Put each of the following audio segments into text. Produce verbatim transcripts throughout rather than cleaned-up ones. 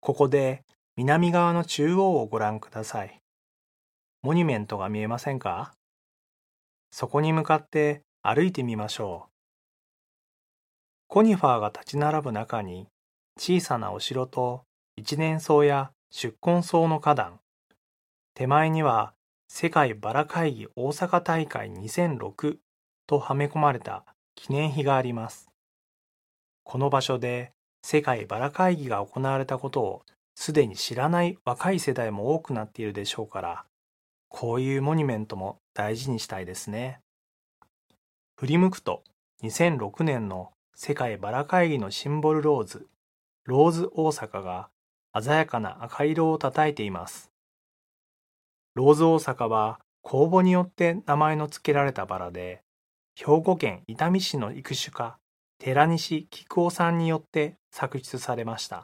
ここで南側の中央をご覧ください。モニュメントが見えませんか？そこに向かって歩いてみましょう。コニファーが立ち並ぶ中に小さなお城と一年草や宿根草の花壇、手前には世界バラ会議大阪大会にせんろくとはめ込まれた記念碑があります。この場所で世界バラ会議が行われたことをすでに知らない若い世代も多くなっているでしょうから、こういうモニュメントも大事にしたいですね。振り向くとにせんろくねんの世界バラ会議のシンボルローズ、ローズ大阪が鮮やかな赤色をたたいています。ローズ大阪は公募によって名前の付けられたバラで、兵庫県伊丹市の育種家、寺西菊夫さんによって作出されました。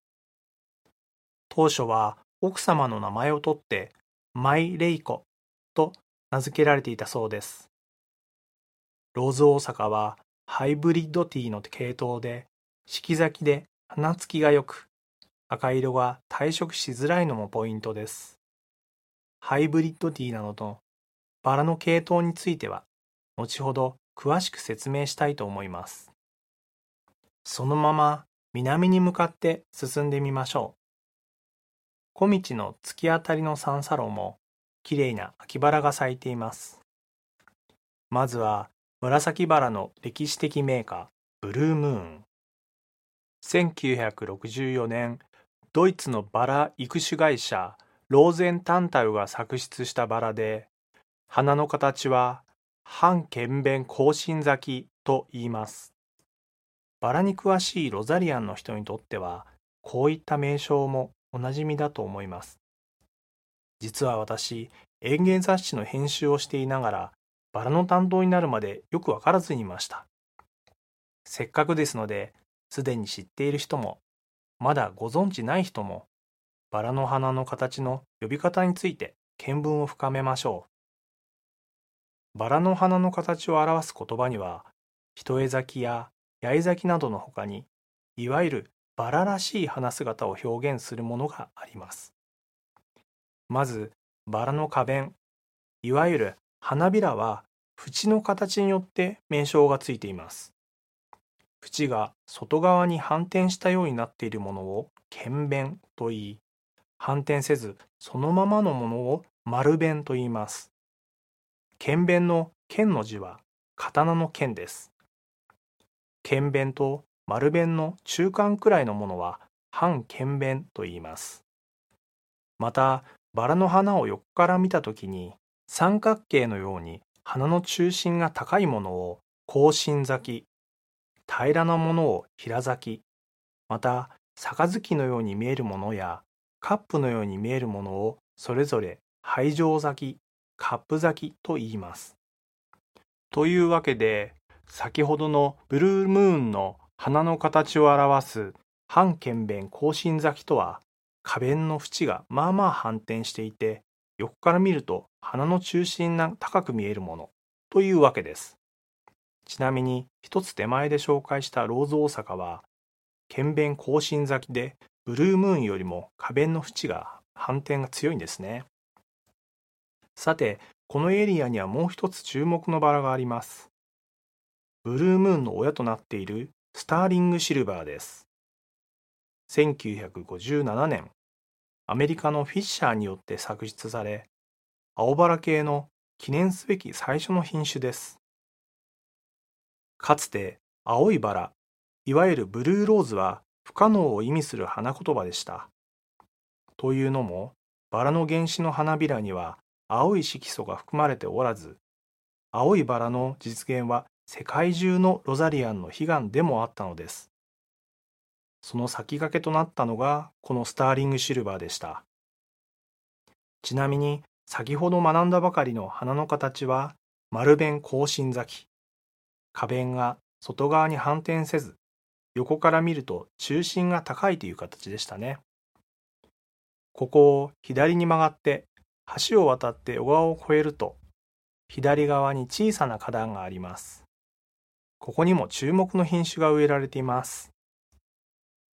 当初は奥様の名前を取ってマイレイコと名付けられていたそうです。ローズ大阪はハイブリッドティーの系統で、四季咲きで花つきが良く、赤色が退色しづらいのもポイントです。ハイブリッドティーなどのバラの系統については、後ほど詳しく説明したいと思います。そのまま南に向かって進んでみましょう。小道の突き当たりの三叉路もきれいな秋バラが咲いています。まずは紫バラの歴史的メーカー、ブルームーン。せんきゅうひゃくろくじゅうよねん、ドイツのバラ育種会社ローゼンタンタウが作出したバラで、花の形は半剣弁甲信咲きと言います。バラに詳しいロザリアンの人にとっては、こういった名称もおなじみだと思います。実は私、園芸雑誌の編集をしていながら、バラの担当になるまでよくわからずにいました。せっかくですので、すでに知っている人も、まだご存知ない人も、バラの花の形の呼び方について見聞を深めましょう。バラの花の形を表す言葉には、一重咲きや八重咲きなどのほかに、いわゆるバラらしい花姿を表現するものがあります。まず、バラの花弁、いわゆる花びらは、縁の形によって名称がついています。縁が外側に反転したようになっているものを剣弁と言い、反転せずそのままのものを丸弁と言います。剣弁の剣の字は刀の剣です。剣弁と丸弁の中間くらいのものは半剣弁と言います。また、バラの花を横から見たときに、三角形のように花の中心が高いものを甲信咲き、平らなものを平咲き、また杯のように見えるものやカップのように見えるものをそれぞれ杯状咲き、カップ咲きと言います。というわけで、先ほどのブルームーンの花の形を表す半剣弁甲信咲きとは、花弁の縁がまあまあ反転していて、横から見ると花の中心が高く見えるものというわけです。ちなみに一つ手前で紹介したローズ大阪は、剣弁甲信咲きでブルームーンよりも花弁の縁が反転が強いんですね。さて、このエリアにはもう一つ注目のバラがあります。ブルームーンの親となっているスターリングシルバーです。せんきゅうひゃくごじゅうななねん、アメリカのフィッシャーによって作出され、青バラ系の記念すべき最初の品種です。かつて青いバラ、いわゆるブルーローズは不可能を意味する花言葉でした。というのも、バラの原種の花びらには青い色素が含まれておらず、青いバラの実現は世界中のロザリアンの悲願でもあったのです。その先駆けとなったのがこのスターリングシルバーでした。ちなみに先ほど学んだばかりの花の形は丸弁甲信咲き。花弁が外側に反転せず、横から見ると中心が高いという形でしたね。ここを左に曲がって橋を渡って小川を越えると、左側に小さな花壇があります。ここにも注目の品種が植えられています。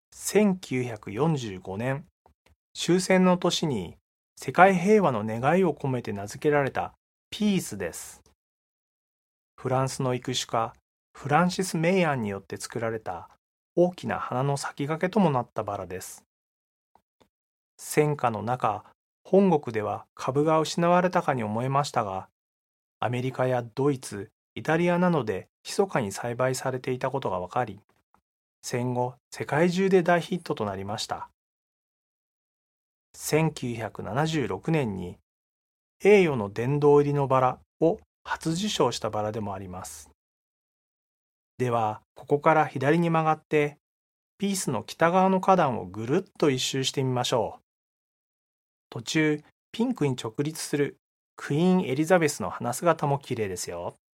せんきゅうひゃくよんじゅうごねん、終戦の年に世界平和の願いを込めて名付けられたピースです。フランスの育種家、フランシス・メイアンによって作られた大きな花の先駆けともなったバラです。戦火の中、本国では株が失われたかに思えましたが、アメリカやドイツ、イタリアなどで密かに栽培されていたことが分かり、戦後世界中で大ヒットとなりました。せんきゅうひゃくななじゅうろくねんに栄誉の殿堂入りのバラを初受賞したバラでもあります。では、ここから左に曲がって、ピースの北側の花壇をぐるっと一周してみましょう。途中、ピンクに直立するクイーンエリザベスの花姿も綺麗ですよ。